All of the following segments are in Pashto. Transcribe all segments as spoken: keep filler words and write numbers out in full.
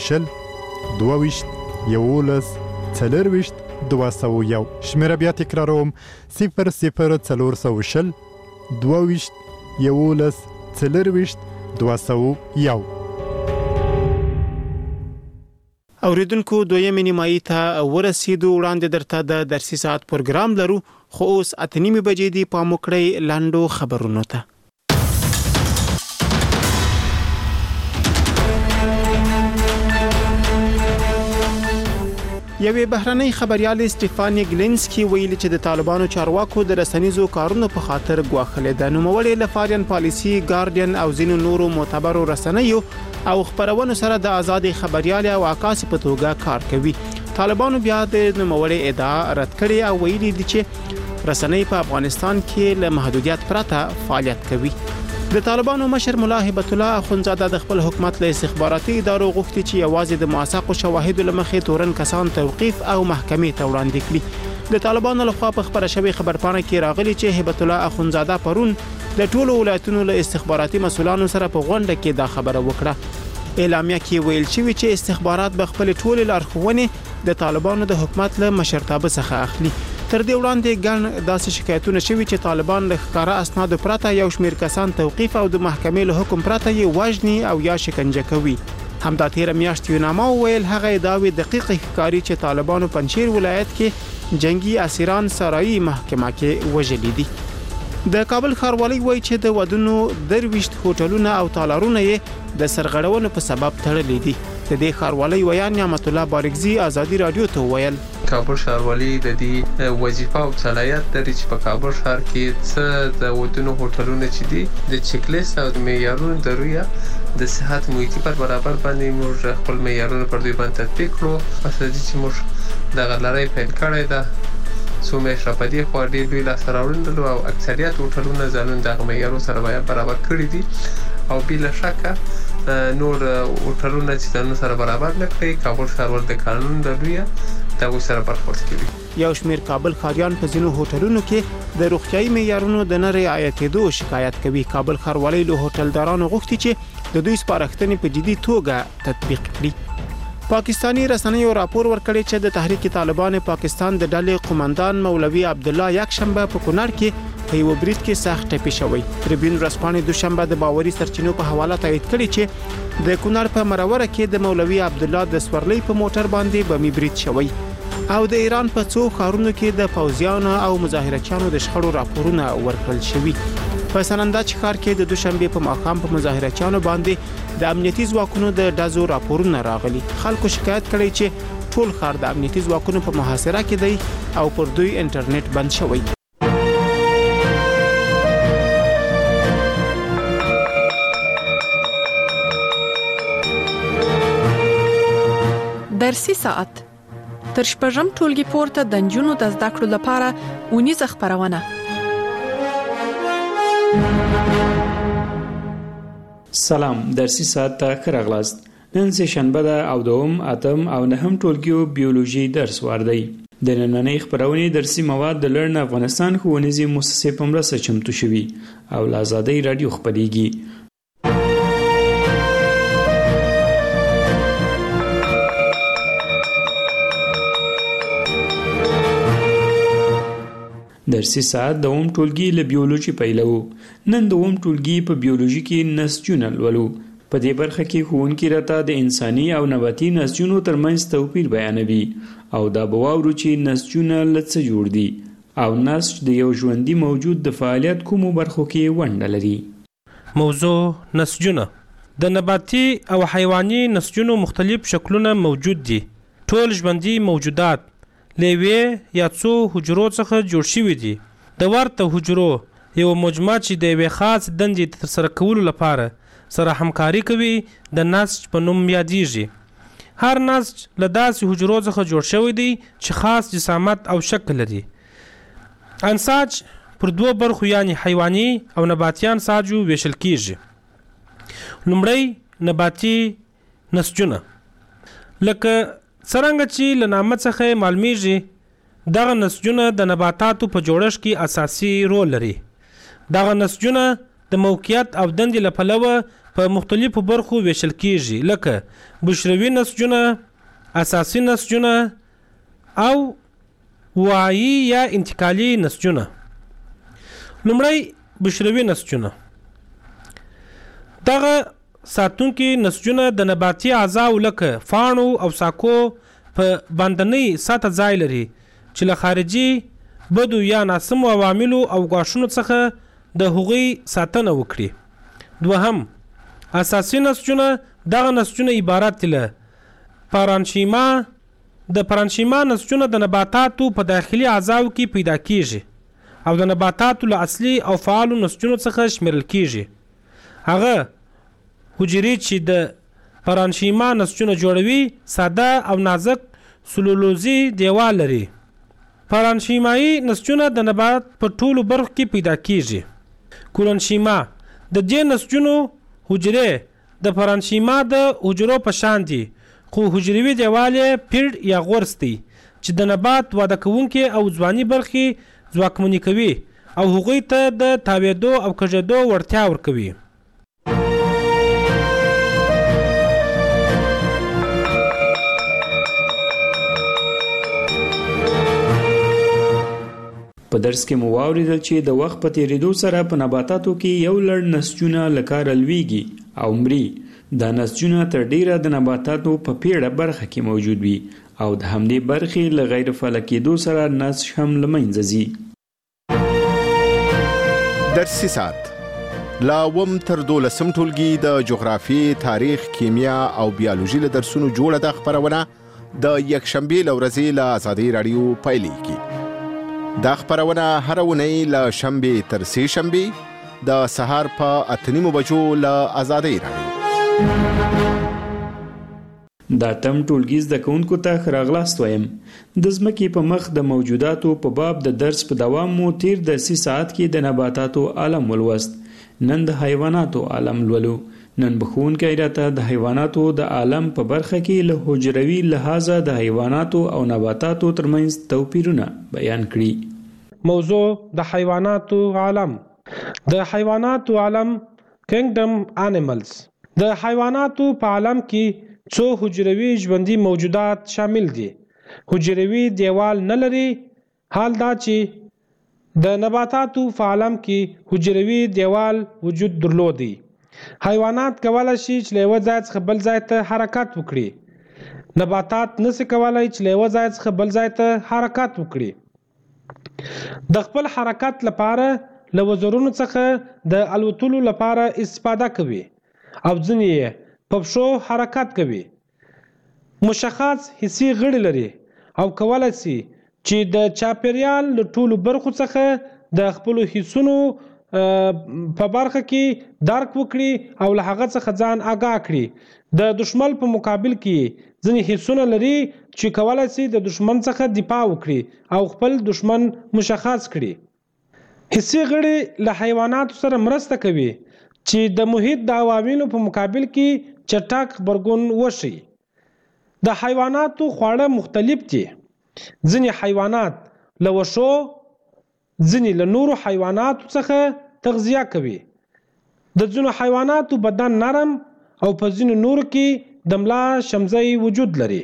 شل دوه ویشت یولس څلرویشت دوه سوه یو. شمېره بیا تکراروم: صفر صفر څلور سوه شل دوه ویشت یولس څلرویشت دوه سوه یو. اوریدونکو دویمې نیمایي ته ورسېدو. وړاندې درته د درسي ساعت پروګرام لرو، خو اوس اته نیمې بجې دي. پام وکړئ لاندو خبرونو ته. یوې بهرنۍ خبريال سټيفاني ګلینسکي ویلي چې د طالبانو چارواکو د رسنیزو کارونو په خاطر ګواښلې ده. نوموړی له فارین پالیسي، ګارډین او ځینو نورو معتبرو رسنیو او خبرونو سره د آزادې خبريال او عکاس په توګه کار کوي. طالبانو بیا د نوموړی ادعا رد کړې او ویلي دي چې رسنۍ په افغانستان کې له محدودیت پرته فعالیت کوي. د طالبانو مشر ملا هبت الله اخونزاده د خپل حکومت له استخباراتي ادارو غوښتي چې یوازې د موثقو شواهدو لمخې تورن کسان توقیف او محکمې ته وړاندې کړي. د طالبانو لخوا په خبره شوی خبرپاڼه کې راغلي چې هبت الله اخونزاده پرون د ټولو ولایتونو له استخباراتي مسولانو سره په غونډه کې دا خبره وکړه. اعلامیه کې ویل شوی چې استخبارات به خپل ټول لارښوونې د طالبانو د حکومت له مشرتابه څخه اخلي. تر دې وړاندې ګڼ داسې شکایتونه شوي چې طالبان له ښکاره اسنادو پرته یو شمېر کسان توقیف او د محکمې له حکم پرته یې وژني او یا شکنجه کوي. همدا تیر میاشت یوناما ویل هغه ادعاوې دقیق ښکاري چې طالبانو پنجشیر ولایت کې جنگي اسیران سرایي محکمه کې وژلي دي. د کابل ښاروالۍ وایي چې د ودونو درويشت هوټلونه او تالارونه یې د سرغړونو په سبب تړلي دي. د دې ښاروالۍ ویان نعمت الله بارکزي ازادي رادیو ته ویل: کابل ښاروالۍ د دې وظیفه او صلاحیت لري چې په کابل ښار کې څه د ودونو هوټلونه چې دي د چیک لیست او د معیارونو د رویه د صحت محیطي پر برابر باندې موږ خپل معیارونه پر دوی باندې تطبیق کړو. مثلا چې موږ د غلړۍ پیل کړی ده څو میاشتې په دې خوا ډېر دوی لاسته راوړل او اکثریت هوټلونه ځانونه د معیارونو سره برابر کړي دي او بلا شکه نور هوټلونه چې ځانونه سره برابر نه کړي کابل ښاروالۍ د قانون د رویه دا سره برخورد کوي. یو شمېر کابل ښاریان په ځینو هوټلونو کې د روغتیايي معیارونو د نه رعایتېدو شکایت کوي. کابل ښاروالۍ له هوټلدارانو غوښتي چې د دوی سپارښتنې په جدي توګه تطبیق کړي. پاکستانی رسنیو راپور ورکړی چې د تحریک طالبان پاکستان د ډلې قومندان مولوي عبد الله یک شنبه په کونړ کې په یو برید کې سخت ټپي شوی. تریبیون ورځپاڼې دوشنبه د باوري سرچینو په حواله تایید کړي چې د کونړ په مروره کې د مولوي عبد الله د سورلۍ په موټر باندې بمي برید شوی او د ایران په څو ښارونو کې د پوځیانو او مظاهرچیانو د شخړو راپورونه ورکړل شوي. په سنندج ښار کې د دوشنبه په ماښام په مظاهرچیانو باندې د امنیتي ځواکونو د ډزو راپورونه راغلي. خلکو شکایت کړی چې ټول ښار د امنیتي ځواکونو په محاصره کې دی او پر دوی انټرنیټ بند شوی. درسي ساعت تر شپږم ټولګي پورته د نجونو د زده کړو لپاره اونیزه خبرونه. سلام، درسي ساعت ته ښه راغلاست. نن سه شنبه ده او دوم اتم او نهم ټولګیو بیولوژي درس وردی. د نننۍ خبرونې درسي مواد د لرن افغانستان ښوونیزې مؤسسې په مرسته چمتو شوي او له آزادۍ رادیو خپرېږي. درسي ساعت د اوم ټولګي له بیولوژي پیلو. نن د اوم ټولګي په بیولوژي کې نسجونه لولو. په دې برخه کې ښوونکي راته د انساني او نباتي نسجونو ترمنځ توپیر بیانوي او دا به واورو چې نسجونه له څه جوړ دي او نسج د یو ژوندي موجود د فعالیت کومو برخو کې ونډه لري. موضوع نسجونه. د نباتي او حیواني نسجونو مختلف شکلونه موجود دي. ټول ژوندي موجودات لوی یا څو حجرو څخه جوړ شوي دي. د ورته حجرو یو مجموعه چې د یوې خاص دندې ترسره کولو لپاره سره همکاري کوي د نسج په نوم یادیږي. هر نسج له داسې حجرو څخه جوړ شوی دی چې خاص جسامت او شکل لري. انساج پر دوه برخو یعنی حیواني او نباتي انساجو ویشل کیږي. لومړی نباتي نسجونه لکه څرنګه چې له نامه څخه معلومیږي دغه نسجونه د نباتاتو په جوړښت کې اساسي رول لري. دغه نسجونه د موقعیت او دندې له پلوه په مختلفو برخو ویشل کیږي لکه بشروي نسجونه، اساسي نسجونه او وعي یا انتقالي نسجونه. لومړی بشروي نسجونه. دغه ساتونکي نسجونه د نباتي اعضاو لکه فاڼو او ساکو په باندنۍ سطح ځای لري چې له خارجي بدو یا ناسمو عواملو او ګواښونو څخه د هغوی ساتنه وکړي. دوهم اساسي نسجونه. دغه نسجونه عبارت له پارانشیما. د پارانشیما نسجونه د نباتاتو په داخلي اعضاو کې پیدا کیږي او د نباتاتو له اصلي او فعالو نسجونو څخه شمیرل کیږي. هغه حجرې چې د پارانشیما نسجونه جوړوي ساده او نازک سلولوزي دیوال لري. پارانشیمایي نسجونه د نبات په ټولو برخو کې پیدا کیږي. کولونشیما. د دې نسجونو حجرې د پارانشیما د حجرو په شان دي خو حجروي دیوال یې پیړ یا غورس دی چې د نبات واده کوونکي او ځواني برخې ځواکمنې کوي او هغوی ته د تاویدو او کږېدو وړتیا ورکوي. په درس کې مو واوریدل چې د وخت په تیریدو سره په نباتاتو کې یو لړ نسجونه له کاره لویږي او مري. دا نسجونه تر ډیره د نباتاتو په پیړه برخه کې موجود وي او د همدې برخې له غیر فعال کېدو سره نسج هم له منځه ځي. درسي ساعت لا وم تر دولسم ټولګي د جغرافیې، تاریخ، کیمیا او بیولوژي له درسونو جوړه ده خپرونه د یکشنبې له ورځې له ازادي راډیو پیلېږي. دا خپرونه هره اونۍ له شنبې تر سې شنبې د سهار په اته نیمو بجو له ازادي راډیو. دا تم ټولګي زده کوونکو ته ښه راغلاست وایم. د ځمکې په مخ د موجوداتو په باب د درس په دوام مو تیر درسي ساعت کې د نباتاتو عالم ولوست. نن د حیواناتو عالم لولو. نن بخونکی راته د حیواناتو د عالم په برخه کې له حجروي لحاظه د حیواناتو او نباتاتو ترمنځ توپیرونه بیان کړي. موضوع د حیواناتو عالم. د حیواناتو عالم کینګډم انیملز. د حیواناتو په عالم کې څو حجروي ژوندي موجودات شامل دي. حجروي دیوال نه لري. حال دا چې د نباتاتو په عالم کې حجروي دیوال وجود درلودي. حیوانات کولای شي چې له یو ځای څخه بل ځای ته حرکت وکړي. نباتات نشي کولای چې له یو ځای څخه بل ځای ته حرکت وکړي. د خپل حرکت لپاره له وزرونو څخه د الوتلو لپاره استفاده کوي او ځینې یې په پښو حرکت کوي. مشخص حسي غړي لري او کولای شي چې د چاپیریال له ټولو برخو څخه د خپل حسونو په برخه کې درک وکړي او له هغه څخه ځان آگاه کړي. د دشمن په مقابل کې ځینې حسونه لري چې کولای شي د دشمن څخه دفاع وکړي او خپل دشمن مشخص کړي. حسي غړي له حیواناتو سره مرسته کوي چې د محیط د عواملو په مقابل کې چټک غبرګون وشي. د حیواناتو خواړه مختلف دي. ځینې حیوانات له وښو، ځینې له نورو حیواناتو څخه تغذیه کوي. د ځینو حیواناتو بدن نرم او په ځینو نورو کې د ملا شمزۍ وجود لري.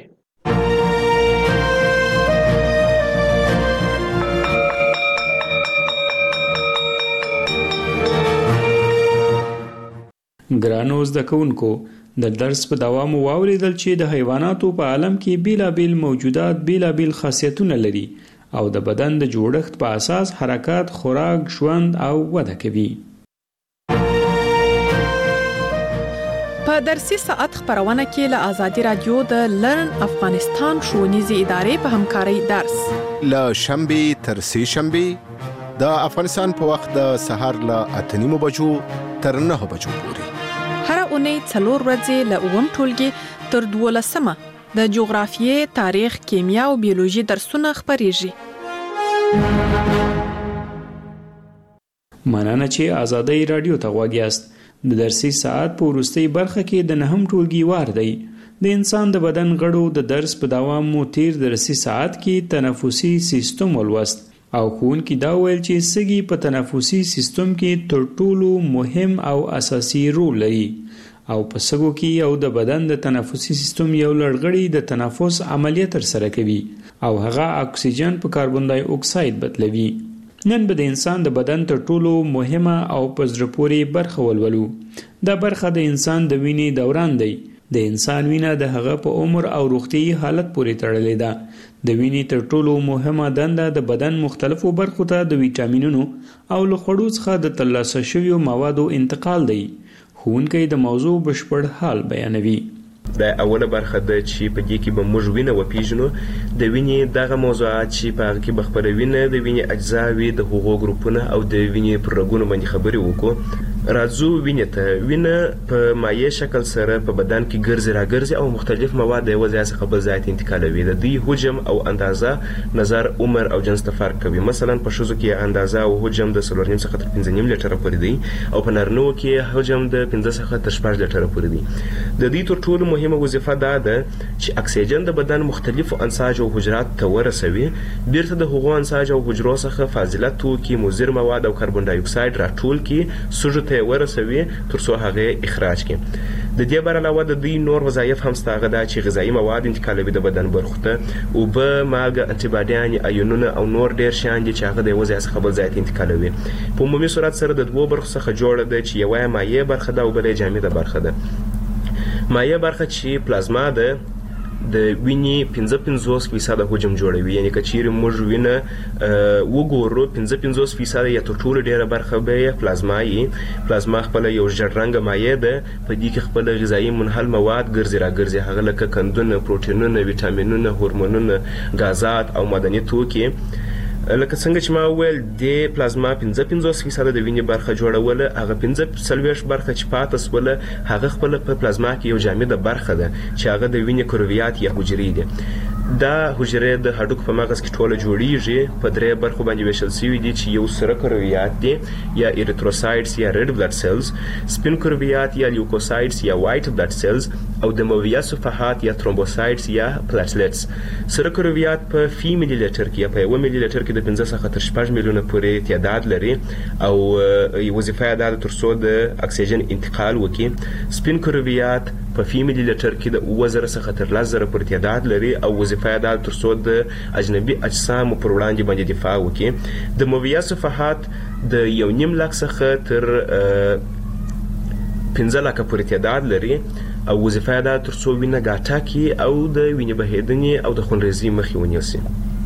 ګرانو زده کوونکو، د درس په دوام واوریدل چې د حیواناتو په عالم کې بیلابیل موجودات بیلابیل خاصیتونه لري او د بدن د جوړښت په اساس حرکات، خوراک، ژوند او وده کوي. په درسي ساعت خبرونه کې له ازادي رادیو د لرن افغانستان ښوونیزې ادارې په همکارۍ درس له شنبې تر سې شنبې د افغانستان په وخت د سهار له اته نیمو بجو تر نهه بجو پورې. هر اونۍ څلور ورځې له اووم ټولګي تر دولسمه د جغرافیې، تاریخ، کیمیا او بیولوژي درسونه خپریږي. مننه چې ازادي رادیو ته غوږ یاست. د درسي ساعت په وروستۍ برخه کې د نهم ټولګي وار دی. د انسان د بدن غړو د درس په دوام مو تیر درسي ساعت کې تنفسي سیستم ولوست. او ښوونکي دا ویل چې سږي په تنفسي سیستم کې تر ټولو مهم او اساسي رول لري او په سږو کې یو د بدن د تنفسي سیستم یو لړغړی د تنفس عملیه ترسره کوي او هغه اکسیجن په کاربن دای اکساید بدلوي. نن به د انسان د بدن تر ټولو مهمه او په زړه پورې برخه ولولو. دا برخه د انسان د وینې دوران دی. د انسان وینه د هغه په عمر او روغتیايي حالت پورې تړلې ده. د وینې تر ټولو مهمه دنده د بدن مختلفو برخو ته د ویټامینونو او له خوړو څخه د ترلاسه شویو موادو انتقال دی. ښوونکی د موضوع بشپړ حال بیانوي. د اوله برخه د چې په دې کې به موږ وینه وپیژنو د وینې دغه موضوعات چې په هغه کې به خپله وینه د وینې اجزا وي د هغو ګروپونه او د وینې پر رګونو باندې خبرې وکړو. راځو وینې ته. وینه په مایع شکل سره په بدن کې ګرځي راګرځي او مختلف مواد د یوه ځای څخه بل ځای ته انتقالوي. د دوی حجم او اندازه نظر عمر او جنس ته فرق کوي. مثلا په ښځو کې اندازه او حجم د څلور نیم څخه تر پنځه نیم لیټره پورې دی او په نارینهو کې حجم د پنځه څخه تر شپږ لیټره پورې دی. د دوی تر ټولو مهمه وظیفه دا ده چې اکسیجن د بدن مختلفو انساج او حجرات ته ورسوي، بیرته د هغو انساج او حجرو څخه فاضله توکي، مضر مواد او کاربن دای اکساید راټول کړي، سږو ته ورسوي تر څو هغه اخراج کړي. د دې بر علاوه د دوی نور وظایف هم شته، هغه دا چې غذایي مواد انتقالوي د بدن برخو ته، اوبه، مالګه، انټي باډیان، ایونونه او نور ډیر شیان دي چې هغه د یوه ځای څخه بل ځای ته انتقالوي. په عمومي صورت سره د دوو برخو څخه جوړه ده چې یوه یې مایع برخه ده او بله یې جامده برخه ده. مایع برخه چې پلازما ده د وینې پنځه پنځوس فیصده حجم جوړوي، یعنی که چیرې موږ وینه وګورو پنځه پنځوس فیصده یا تر ټولو ډیره برخه به یې پلازما یي. پلازما خپله یو ژیړ رنګه مایع ده، په دې کې خپله غذایي منحل مواد ګرځي راګرځي، هغه لکه قندونه، پروټینونه، ویټامینونه، هورمونونه، غازات او معدني توکي. لکه څنګه چې ما وویل د پلازما پنځه پنځوس فیصده د وینې برخه جوړوله، هغه پنځه څلوېښت برخه چې پاته سوله هغه خپله په پلازما کې یو جامده برخه ده چې هغه د وینې کرویات یا حجرې دي. دا حجرې د هډوکو په مغز کې ټوله جوړیږي، په درې برخو باندې ویشل شوي دي چې یو سره کرویات دي یا ایریتروسایډز یا ریډ بلډ سیلز، سپین کرویات یا لیوکوسایډز یا وایټ بلډ سیلز او دمویه صفحات یا ترومبوسایډز یا پلاټلیټس. سره کرویات په فی ملي لیټر کې یا په یوه ملي لیټر کې د پنځه څخه تر شپږ میلیونه پورې تعداد لري او وظیفه یې دا ده تر څو د اکسیجن انتقال وکړي. سپین کرویات په فی ملي لیټر کې د اووه زره څخه تر لس زره پورې تعداد لري او وظیفه یې دا تر څو د اجنبي اجسامو پر وړاندې باندې دفاع وکړي. د مویه صفحات د یو نیم لک څخه تر پنځه لکه پورې تعداد لري او وظیفه یې دا تر څو وینه ګاټه کړي او د وینې بهېدنې او د خونریزۍ مخې ونیسي.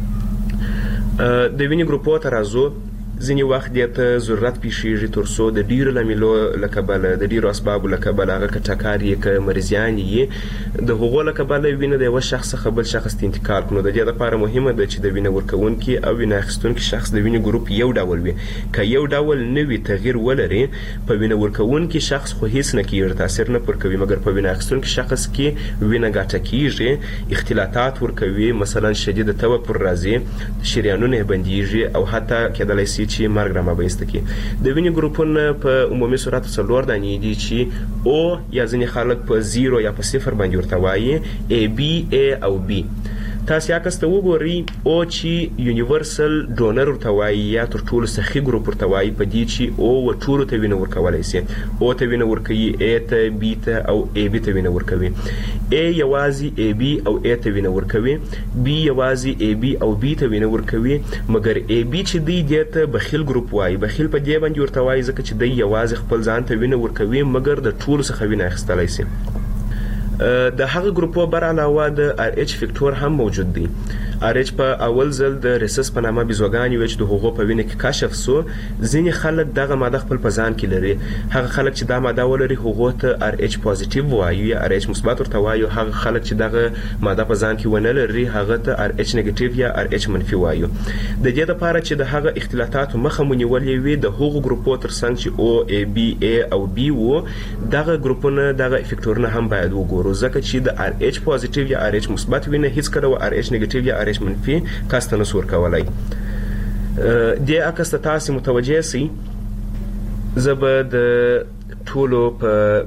د وینې ګروپو ته راځو. ځینې وخت دې ته ضرورت پیښیږي تر څو د ډیرو لاملو له کبله د ډیرو اسبابو له کبله هغه که ټکر یې که مریضیان یې د هغو له کبله وینه د یوه شخص څخه بل شخص ته انتقال کړو. د دې لپاره مهمه ده چې د وینه ورکوونکي او وینه اخیستونکي شخص د وینې ګروپ یو ډول وي. که یو ډول نه وي تغییر ولري، په وینه ورکوونکي شخص خو هیڅ نه کیږي، تاثیر نه پر کوي، مګر په وینه اخیستونکي شخص کې وینه ګاټه کیږي، اختلاطات ورکوي، مثلا شدید توپر راځي، شریانونه یې بندیږي او حتی کیدلی شي چې مرګ رامنځته کړي. د وینې ګروپونه په عمومي صورت څلور دانې دي چې او یا ځینې خلک په زیرو یا په صفر باندې ورته وایي، ای بي، ای او بي. تاسو عکس ته وګورئ، او چې یونیورسل ډونر ورته وایي یا تر ټولو سخي ګروپ ورته وایي، په دې چې او و ټولو ته وینه ورکولی شي. او ته وینه ورکوي، ای ته، بي ته او ای بي ته وینه ورکوي. ای یوازې ای بي او ای ته وینه ورکوي، بي یوازې ای بي او بي ته وینه ورکوي، مګر ای بي چې دی دې ته بخیل ګروپ وایي. بخیل په دې باندې ورته وایي ځکه چې دی یوازې خپل ځان ته وینه ورکوي مګر د ټولو څخه وینه اخیستلی شي. د هغه ګروپو بر علاوه د آر ایچ فیکټور هم موجود دی. آر ایچ په اول ځل د ریسس په نامه بیزوګانې وې چې د هغو په وینه کې کشف سو. ځینې خلک دغه ماده خپل په ځان کې لري. هغه خلک چې دا ماده ولري هغو ته آر ایچ پازیټیو وایو یا آر ایچ مثبت ورته وایو. هغه خلک چې دغه ماده په ځان کې ونه لري هغه ته آر ایچ نیګیټیو یا آر ایچ منفي وایو. د دې لپاره چې د هغه اختلاطاتو مخه مو نیولې وي، د هغو ګروپو ترڅنګ چې او، ای بي، ای او بي وو، دغه ګروپونه دغه افیکټورونه هم باید وګورو، ځکه چې د آر ایچ پازیټیو یا آر ایچ مثبت وینه هیڅ کله و آر ایچ نیګیټیو یا آر ایچ منفي کس ته نسو ورکولی. دې عکس ته تاسې متوجه سئ. زه به د ټولو په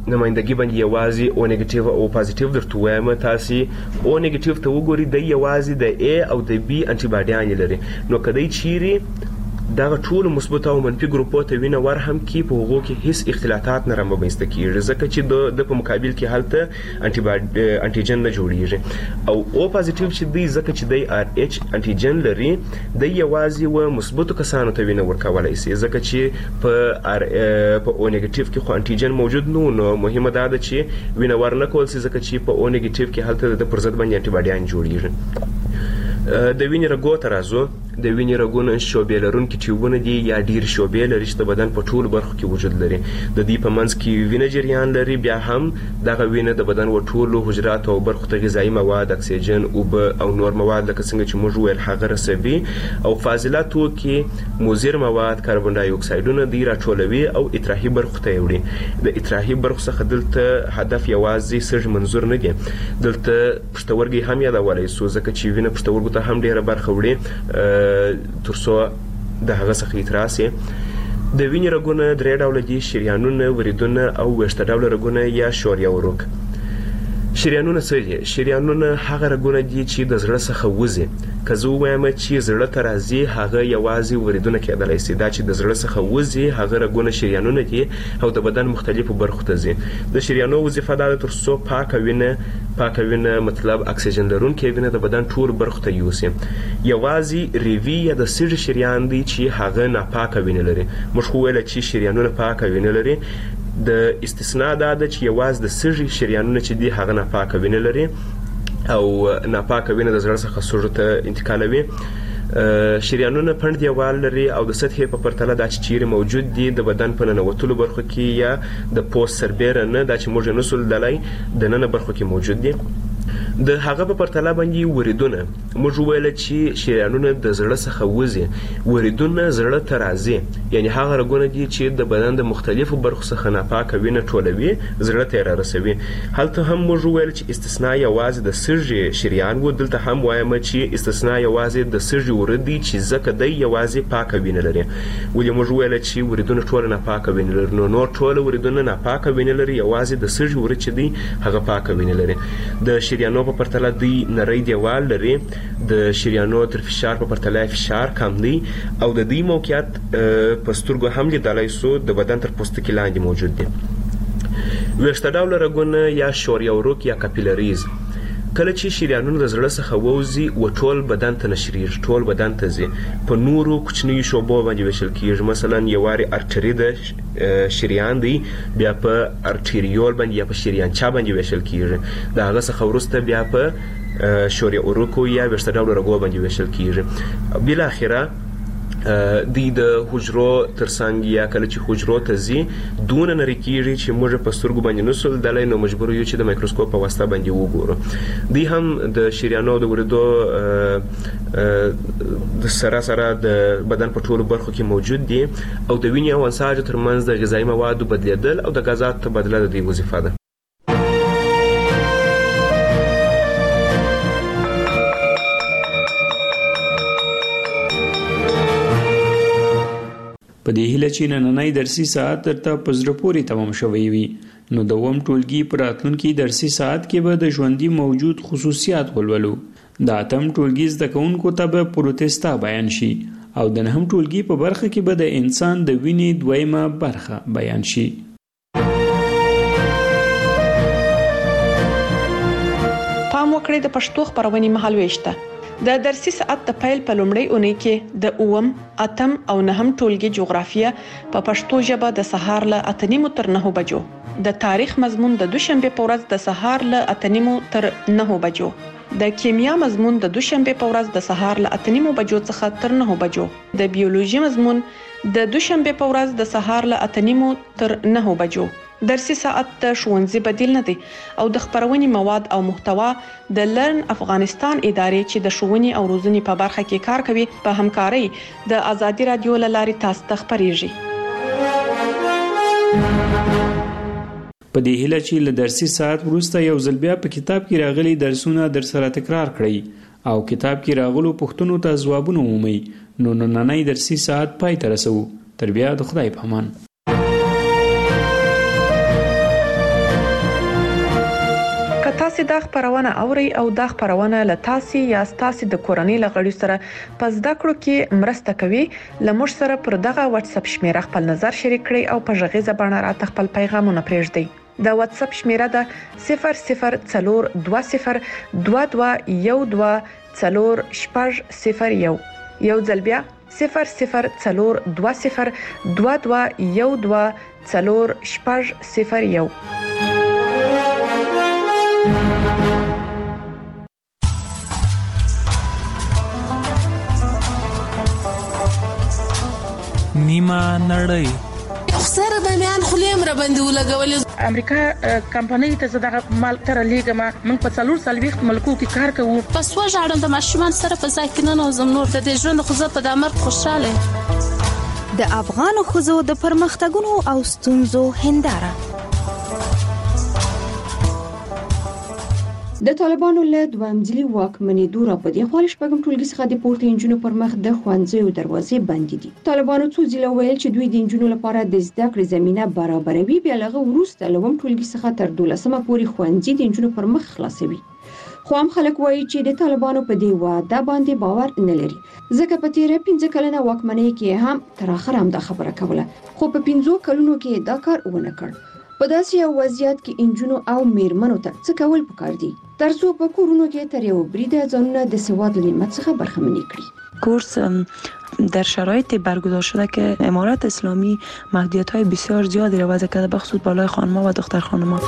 نمائندګي باندې یوازې او نیگیټیو او پازیټیو درته وایم تاسو او نیگیټیو ته وګورئ د یوازې د A او د B انټي باډیان لري نو کدی چیرې دا ټول مثبت او منفي ګروپو ته وینه ور هم کی په هغو کې هیڅ اختلاطات نه رامنځته کیږي ځکه چې د په مقابل کې هلته انټي باډي انټيجن نه جوړیږي او او پازیټیو چې دی ځکه چې دی آر ایچ انټيجن لري د یوازې و مثبت کسانو ته وینه ورکولای شي ځکه چې په ار په او نیگیټیو کې خو انټيجن موجود نو نو مهمه ده چې وینه ور نه کول شي ځکه چې په او نیگیټیو کې هلته د پرزت باندې انټي باډیان جوړیږي د وینې رګو ته راځو د وینې رګونه شوبې لرونکي ټیوبونه دي یا ډیر شوبې لري چې د بدن په ټولو برخو کې وجود لري د دې په منځ کې وینه جریان لري بیا هم دغه وینه د بدن و ټولو حجرات او برخو ته غذایي مواد اکسیجن اوبه او نور مواد لکه څنګه چې موږ ویل هغه رسوي او فاضله توکي مضر مواد کاربن ډای اکسایډونه دي راټولوي او اطراحي برخو ته وړي د اطراحي برخو څخه دلته هدف یوازې سږ منظور نه دي دلته پښتورګي هم یادولای سو ځکه چې وینه پښتورګو ته هم ډیره برخه وړي ترڅو د هغه څخه اعتراض د وینې رګونه درې ډوله دي شریانونه وریدونه او ویښته ډوله رګونه یا شوریا وروک شریانونه څه دي شریانونه هغه رګونه دي چې د زړه څخه وځي که زه ووایم چې زړه ته راځي هغه یوازې وریدونه کېدلی شي دا چې د زړه څخه وځي هغه رګونه شریانونه دي او د بدن مختلفو برخو ته ځي د شریانو وظیفه دا ده تر څو پاکه وینه پاکه وینه مطلب اکسیجن لرونکې وینه د بدن ټول برخو ته یوسي یوازې ریوي یا د سږي شریان دي چې هغه ناپاکه وینه لري موږ خو ویله چې شریانونه پاکه وینه لري د استثناء دا ده چې یوازې د سږي شریانونه چې دي هغه ناپاکه وینه لري او ناپاکه وینه د زړه څخه سږو ته انتقالوي شریانونه پڼد دیوال لري او د سطحې په پرتله دا چې چیرې موجود دي د بدن په ننوتلو برخو کې یا د پوست سربیره نه دا چې موږ نسو لیدلی د ننه برخو کې موجود دي د هغه په پرتله باندې وریدونه موږ ویل چې شریانونه د زړه څخه وځي وریدونه زړه ته راځي یعنی هغه رګونه دي چې د بدن د مختلفو برخو څخه ناپاکه وینه ټولوي زړه ته را رسوي هلته هم موږ ویل چې استثناء یوازې د سږي شریان و دلته هم وایم چې استثناء یوازې د سږي ورید دي چې ځکه دی یوازې پاکه وینه لري ولې موږ ویل چې وریدونه ټول ناپاکه وینه لري نو نور ټول وریدونه ناپاکه وینه لري یوازې د سږي ورید چې دی هغه پاکه وینه لري د شریانو په پرتله دوی نری دیوال لري د شریانو تر فشار په پرتله فشار کم دی او د دې موقعیت په سترګو هم لیدلای سو د بدن تر پوستکي لاندې موجود دي ویښته ډوله رګونه یا شوریا وروک یا کاپیلریز کله چې شریانونه د زړه څخه ووځي و ټول بدن ته نشریږي ټول بدن ته ځي په نورو کوچنیو شعبو باندې ویشل کیږي مثلا یواري ارټري د شریان دی بیا په ارټریول باندې یا په شریانچا باندې ویشل کیږي د هغه څخه وروسته بیا په شوریا وروکو یا ویښته ډوله رګو باندې ویشل کیږي بل اخره دی د حجرو ترڅنګ یا کله چې حجرو ته ځي دونه نری کیږي چې موږ په سترګو باندې نسو لیدلی نو مجبور یو چې د مایکروسکوپ په واسطه باندې وګورو دی هم د شریانو د وریدو د سره سره د بدن په ټولو برخو کې موجود دي او د وینې او انساجو ترمنځ د غذایي موادو بدلیدل او د غازاتو تبادله د دې وظیفه ده په دې هیله چې نننۍ درسي ساعت درته په زړه پورې تمام شوی وي نو د اووم ټولګي په راتلونکي درسي ساعت کې به د ژوندي موجود خصوصیات ولولو د اتم ټولګي زده کوونکو ته به پروتستا بیان شي او د نهم ټولګي په برخه کې به د انسان د وینې دویمه برخه بیان شي پام وکړئ د پښتو خبرونې مهالويشته د درسي ساعت د پیل په لومړۍ اونۍ کې د اووم اتم او نهم ټولګي جغرافیه په پښتو ژبه د سهار له اته نیمو تر نهو بجو د تاریخ مضمون د دوشنبه په ورځ د سهار له اته نیمو تر نهو بجو د کیمیا مضمون د دوشنبه په ورځ د سهار له اته نیمو بجو څخه تر نهو بجو د بیولوژي مضمون د دوشنبه په ورځ د سهار له اته نیمو تر نهو بجو درسي ساعت د ښوونځي بدیل نه دی او د خبرونې مواد او محتوا د لرن افغانستان ادارې چې د ښوونې او روزنې په برخه کې کار کوي په همکارۍ د ازادي رادیو له لارې تاسو ته خبريږي په دې هیله چې له درسي ساعت وروسته یو ځل بیا په کتاب کې راغلي درسونه در سره تکرار کړئ او کتاب کې راغلو پوښتنو ته ځوابونه ومومئ نو نننۍ درسي ساعت پای ته رسوو تر بیا د خدای په امان تاسو د خبرونه اوري او د خبرونه له تاسو یا تاسو د کورنۍ لغړی سره پس د کړو کې مرسته کوي لمر سره پر دغه واتس اپ شمیره خپل نظر شریک کړئ او په ژغې زبانه را خپل پیغامونه پرېږدئ د واتس اپ شمیره د صفر صفر څلور دوه صفر دوه دوه یو دوه څلور شپږ صفر یو یو ځل بیا صفر صفر څلور دوه صفر دوه دوه یو دوه څلور شپږ صفر یو نیمه نړۍ سره د میان خلیم را باندې ولګول امریکا کمپنۍ ته زړه مال تر لیګه ما من په څلور سالويخت ملکو کې کار کوم پس وژاړم د ماشومان سره په ځای کې نه نوزم نور د دې ژوند خو زه په د امر خوشاله د افغان خوځو د پرمختګونو او ستونزو هنداره د طالبانو له دوامځلي واکمنۍ دورا په دې خالص پګم ټولګي څخه د پورته انجونو پر مخ د خوانځو دروازې بندې دي. طالبانو څو ځله ویل چې دوی د انجونو لپاره د زده کړې زمينه برابروي، بیا لغه وروسته لوم ټولګي څخه تر دولسمه پورې خوانځي د انجونو پر مخ خلاصوي. خو هم خلک وایي چې د طالبانو په دې وعده باندې باور نه لري، ځکه په تیر پنځه کلنه واکمنۍ کې هم تر اخره هم دا خبره کوله، خو په پنځو کلونو کې دا کار ونه کړ. په داسې یو وضعیت کې انجونو او میرمنو ته څه کول پکار دي ترڅو په کورونو کې تر یو بریده ځانونه د سواد نعمت څخه برخمنې کړي. کورس در شرایط برگزار شده که امارت اسلامی محدودیت‌های بسیار زیادی را وضع کرده، بخصوص بالای خانم‌ها و دختر خانم‌ها.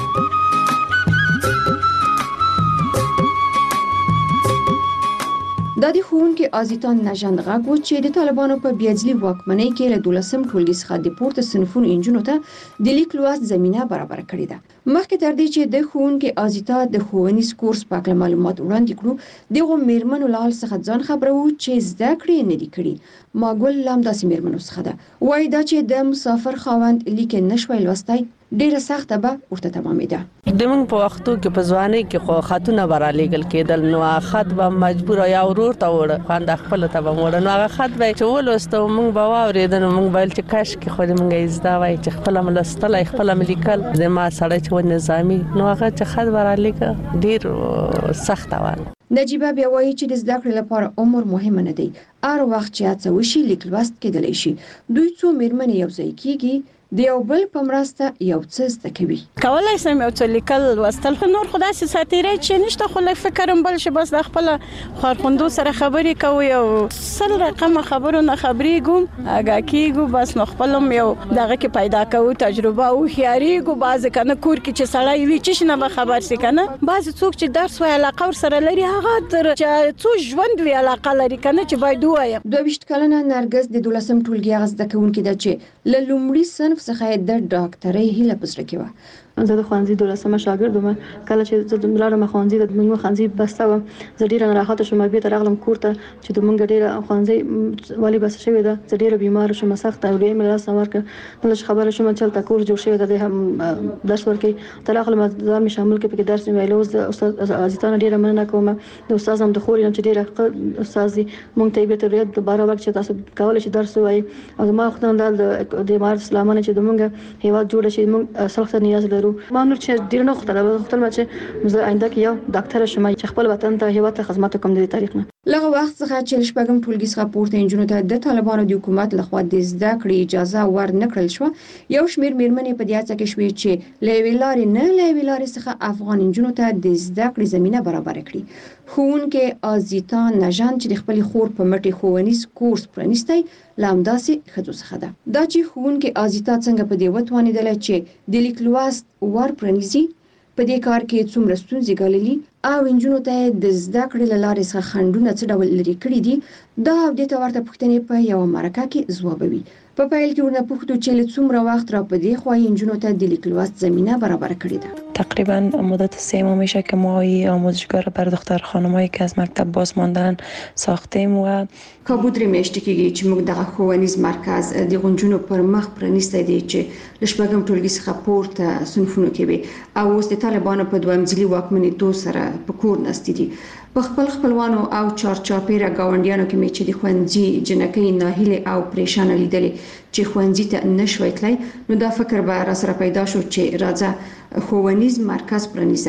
د دې ښوونکي آزیتان نژند غږ و چې د طالبانو په بیاځلي واکمنۍ کې له دولسم ټولګي څخه د پورته صنفونو انجونو ته د لیک لوست زمينه برابر کړې ده. مخکې تر دې چې د ښوونکي آزیتا د ښوونیز کورس په اړه معلومات وړاندې کړو، دغه میرمنو له حال څخه ځان خبرو چې زده کړې نه دي کړې. ماګل لام داسې میرمنو څخه ده، وایي دا چې د مسافر خاوند لیک نشوي لوستای ډیره سخته به ورته تمامېده. د موږ په وختو کې په ځوانۍ کې خو خاتونه برا لېږل کېدل، نو خط به مجبور یا ورور ته وړه خواند خپل ته به وړه، نو هغه خط به چې ولوستو موږ به واورېدل، نو موږ به چې کاش کې خو دې موږ زده وای چې خپل ملستل خپل ملیکل د ما سړی چې نظامی نو هغه چې خط برا لېږه ډیر سخته و. نجيبه بیا وایي چې د زده کړې لپاره عمر مهم نه دی، هر وخت چې هڅه وشي لیک لوست کېدلی شي. دوی څو میرمنې یو ځای کېږي د یو بل په مرسته یو څه زده کوي. کولای شم یو څه لیکل لوستل، خو نور خدای سي ساتيري چې نشته، خو لکه فکرم بل شي بس د خپل خارخوندو سره خبرې کوي او سل رقم خبرو نه خبرې ګم اګه کیګو بس نو خپلم یو دغه کې پیدا کوو تجربه او خياري ګو باز کنه کور کې چې سړی وی چې نه خبر سي کنه، باز څوک چې درس وای علاقه ور سره لري هغه تر چې څو ژوند وی علاقه لري کنه چې باید وایم. دوه ویشت کلنه نرګس د دولسم ټولګي غزده کوونکې ده چې له لومړي صنف څخه د ډاکټرۍ هیله پزړه کې و. زه د خوانځي دولسمه شاګرد وم، کله چې زه د ملاره مخانځي د موږ خوانځي بسته وم، زه ډیره ناراحته شوم به تر اغلم کور ته چې د موږ ډیره خوانځي والی بس شوې ده، زه ډیره بیمار شوم، سخت او ډیره مې لاس ورکه نو خبره شوم چې تل کور جوړ شوی ده، هم درس ورکي تر اغلم ځم شامل کې په درس مې لوز د استاد عزیزان ډیره مننه کوم، د استاد هم د خوري چې ډیره استاد موږ ته به تر دوباره وخت چې تاسو کولای شئ درس وایي او ما خو نن د امارت اسلامانه چې د موږ هیواد جوړ شي موږ سخت نیاز لرو. ما نور چې ډیر نه خطر به خپل ما چې زه آینده کې یو ډاکټر شم چې خپل وطن ته هیواد ته خدمت کوم د تاریخ نه. لغه وخت څخه چې شپږم ټولګي څخه پورته انجونو ته د طالبانو د حکومت لخوا د زده کړې اجازه ور نکړل شو، یو شمیر میرمنې په دې اړه کې شوې چې لوي لارې نه لوي لارې څخه افغان انجونو ته د زده کړې زمينه برابر کړي. ښوونکې آزیتان نژند چې د خپل خور په مټي ښوونیز کورس پرانیستی لامداسي خځو څخه ده. دا چې ښوونکې آزیتا څنګه په دې وتوانیدل چې د لیک لوست ور پرانیزي، په دې کار کې څومره ستونزې ګاللي او انجونو ته د زده کړې له لارې څخه خنډونه څه ډول لري کړي دي، دا او د تورته پوښتنې په یو مرکه کې ځوابوي. په پیل کې ورنه پوښتنه چې له څومره وخت را پدې خو انجونو ته د لیک لوست زمينه برابر کړې ده. تقریبا مدت سه ماه میشه که ما آموزشگاه را برای دختر خانمایی که از مکتب باز ماندن ساختیم و کابودری میشته کېږي چې موږ دغه ښوونیز مرکز د غونجونو پر مخ پرانیستی دی چې د شپږم ټولګي څخه پورته صنفونو کې وي او اوس د طالبانو په دوامځلي واکمنېدو سره په کور ناستې دي. په خپل خپلوانو او چارچاپیره گاونډیانو کې مې چې د ښوونځي جنکۍ ناهیلې او پریشانه لیدلې چې ښوونځي ته نشوي تللی، نو دا فکر به را سره پیدا شو چې راځه ښوونیز مرکز پرانیزه.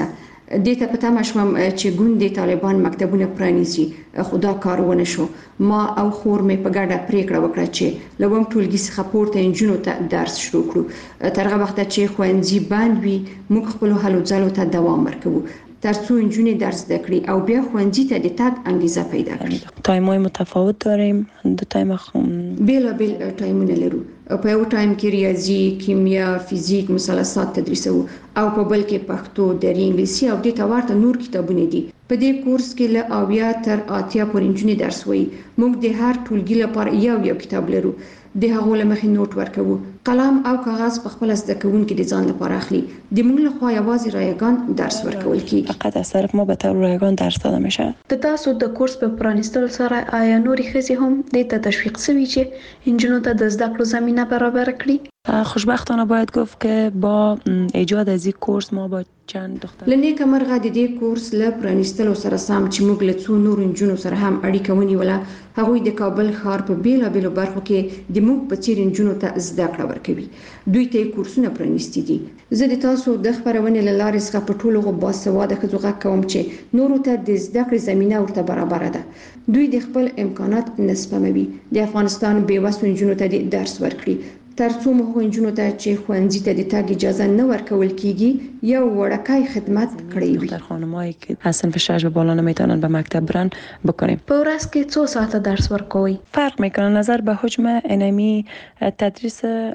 دې ته په تمه شوم چې ګوند طالبان مکتبونه پرانیزي، خو دا کار ونه شو. ما او خور مې په ګډه پریکړه وکړه چې له اووم ټولګي څخه پورته نجونو ته درس شروع کړو. تر هغه وخته چې ښوونځي بند وي موږ خپلو هلو ځلو ته دوام ورکوو ترڅو نجونې درس زده کړي او بیا ښوونځي ته د تګ انګیزه پیدا کړي. تایم‌های متفاوت داریم، دو تایم خم بیلابیل تایمونه لرو. په یو تایم کې ریاضي، کیمیا، فزیک، مثلثات تدریسو او په بل کې پښتو، دري، انګلیسي او د تورته نور کتابونه دي. په دې کورس کې له اویا تر اتیا پورې نجونې درس وایي. موږ د هر ټولګي لپاره یو یو کتاب لرو. د هغو له مخې نوٹ ورکوو. قلم او کاغذ په خپل زده کوونکي د ځان لپاره اخلي. د موږ لخوا یوازې رایگان درس ورکول کیږي. فقط از طرف ما به طور رایگان درس داده میشه. د تاسو د کورس په پرانیستلو سره آیا نورې ښځې هم دې ته تشویق شوي چې انجونو ته د زده کړو زمینه برابر کړي؟ خوشبختانه باید گفت که با ایجاد از این کورس ما با چند دختر لنیکه مرغه د دې کورس له پرانیستلو سره سم چې موږ له څو نور انجونو سره هم اړیکه ونیوله. هغوی د کابل ښار په بیلابیلو برخو کې د موږ په څیر انجونو ته زده کړه ورکوي. دوی ته کورسونه پرانیستي دي. زه د تاسو د خبرونې له لارې څخه په ټولو باسواده ښځو غږ کوم چې نورو ته د زده کړې زمینه ورته برابره ده. دوی د خپل امکانات نه سپموي. د افغانستان بیوسو انجونو ته د درس ورکړي ترڅو موږ انجونو ته چې ښوونځي ته د تګ اجازه نه ورکول کیږي یو وړکای خدمت کړی وي. دختر خانمایی که از صنف شش به بالا نمیتونن به مکتب برن بکنیم. په ورځ کې څو ساعته درس ورکوي؟ فرق میکنه نظر به حجم انمی تدریس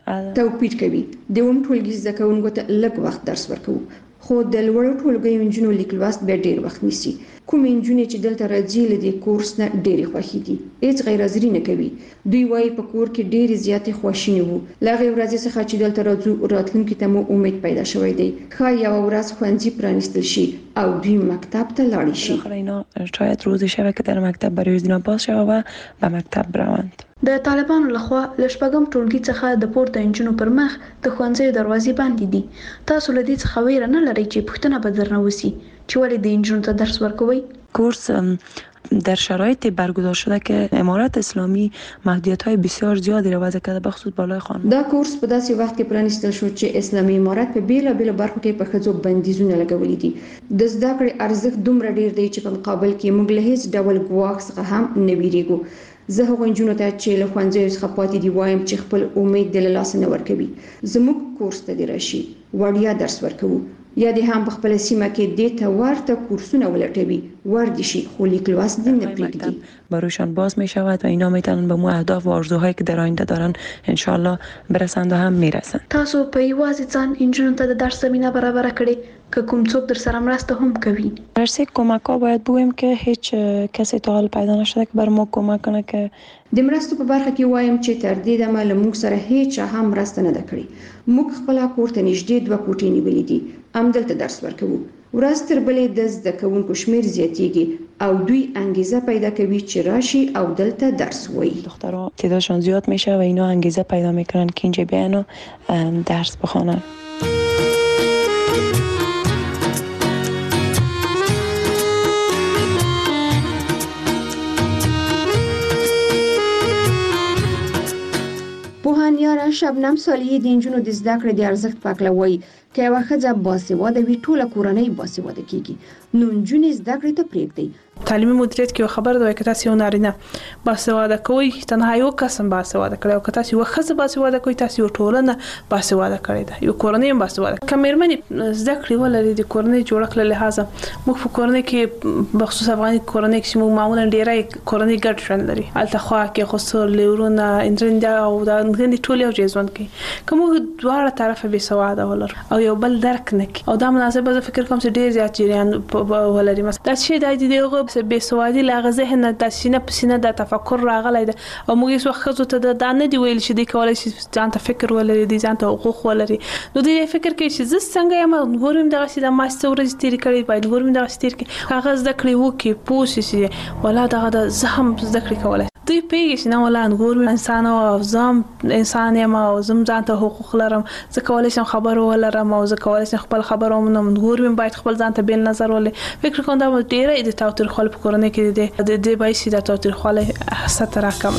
توپیر کوي. د اووم ټولګي زده کوونکو ته لږ وخت درس ورکوو خو د لوړو ټولګیو انجونو لیک لوست به ډیر وخت نیسي. کوم انجونې چې دلته راځي له دې کورس نه ډېرې خوښې دي. هیڅ غیر حاضري نه کوي. دوی وایي په کور کې ډېرې زیاتې خواشینې وو. له هغې ورځې څخه چې دلته راځو راتلونکي ته مو امید پیدا شوی دی. ښایي یوه ورځ ښوونځي پرانیستل شي او دوی مکتب ته لاړې شي. بالاخره اینا شاید روزی شود که در مکتب برای اینا باز شود و به مکتب بروند. د طالبانو لخوا له شپږم ټولګي څخه د پورته انجونو پر مخ د ښوونځیو دروازې بندې دي. تاسو له دې څخه ویره نه لرئ چې پوښتنه به درنه وسي چې ولې د انجونو ته درس ورکوئ؟ کورس در شرایط برگزار شده که امارت اسلامی محدودیت‌های بسیار زیادی را وضع کرده بخصوص بالای خانم. دا کورس په داسې وخت کې پرانیستل شو چې اسلامي امارت په بیلابیلو برخو کې په ښځو بندیزونه لګولي دي. د زده کړې ارزښت دومره ډیر دی چې په مقابل کې موږ له هیڅ ډول ګواښ څخه هم نه ویریږو. زه هغو نجونو ته چې له ښوونځیو څخه پاتې دي وایم چې خپل امید د له لاسه نه ورکوي. زموږ کورس ته دې راشي، وړیا درس ورکوو. یا دې هم په خپله سیمه کې دې ته ورته کورسونه ولټوي، ور دې شي خو لیک لوست دې نه پرېږدي. بروشان باز می شود و اینا میتونن به مو اهداف و آرزوهایی که در آینده دارن انشالله برسند و هم میرسند. تاسو په یوازې ځان انجونو ته د درس زمینه برابره کړې که کوم څوک در سره مرسته هم کوي؟ درسه کمک ها باید بگویم که هیچ کسی تا حال پیدا نشده که بر ما کمک کنه. که د مرستو په برخه کې وایم چې تر دې دمه له موږ سره هیڅ هم مرسته نه ده کړې. موږ خپله کور ته نږدې دوه کوټې نیولې دي، همدلته درس ورکوو. ورځ تر بلې د زده کوونکو شمیر زیاتیږي او دوی انګیزه پیدا کوي چې راشي او دلته درس وایي. دخترها تعدادشان زیاد میشه و اینا انگیزه پیدا میکنن که اینجا بیان و درس بخوانن. پوهانیاره شبنم صالحی د نجونو د زده کړې د ارزښت په اړه وایي که یوه ښځه باسواده وي ټوله کورنۍ باسواده کیږي. نو نجونې زده کړې ته پرېږدئ. تعلیمي مدیریت کې یو خبر دی که تاسو یو نارینه باسواده کوئ تنها یو قسم باسواده کړئ او که تاسو یو ښځه باسواده کوئ تاسو یو ټولنه باسواده کړئ ده، یو کورنۍ هم باسواده. که مېرمنې زده کړې ولري د کورنۍ جوړښت له لحاظه موږ په کورنۍ کې بخصوص افغاني کورنۍ کې موږ معمولا ډېری کورنۍ ګډ ژوند لري. هلته خواښې خوسر لورونه اندرنده او دا نږدې ټول یو ځای ژوند کوي. که موږ دواړه طرفه بېسواده ولرو او یو بل درک نه کړي او دا مناسبه زه فکر کوم چې ډېر زیات جریان ولري. مثلا دا شی د دغه بېسوادي له هغه ذهن د سینه په سینه د تفکر راغلی ده او موږ هېڅ وخت ښځو ته دا نه دي ویل چې دوی کولی شي ځان ته فکر ولري، دوی ځان ته حقوق ولري. نو دوی فکر کوي چې زه څنګه یم نور هم دغسې د ما چې څه ورځې تېرې کړې باید نور هم دغسې تېر کړي. هغه زده کړې وکړي پوه شي چې ولا دغه د زه هم زده کړې کولی. دوی پوهېږي چې نه ولا نور هم انسان او زه هم انسان یم او زه هم ځان ته حقوق لرم، زه کولی شم خبر ولرم او زه کولی شم خپل خبر ومنم. نور هم باید خپل ځان ته بېل نظر ولري. فکر کوم دا ډېری د تاوتریخوالي په کورنۍ کې د دې باعث د تاوتریخوالي سطح راکمه.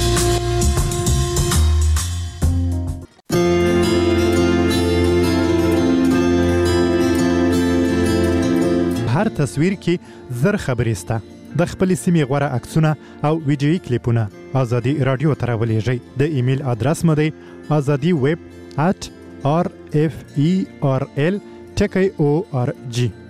هر تصویر کې زر خبرې سته. د خپلې سیمې غوره عکسونه او ویډیویي کلیپونه ازادي راډیو ته راولېږئ. د ایمیل ادرس مو دی ازادي ویب ات آر اف ای آر ال ټکی او آر جی.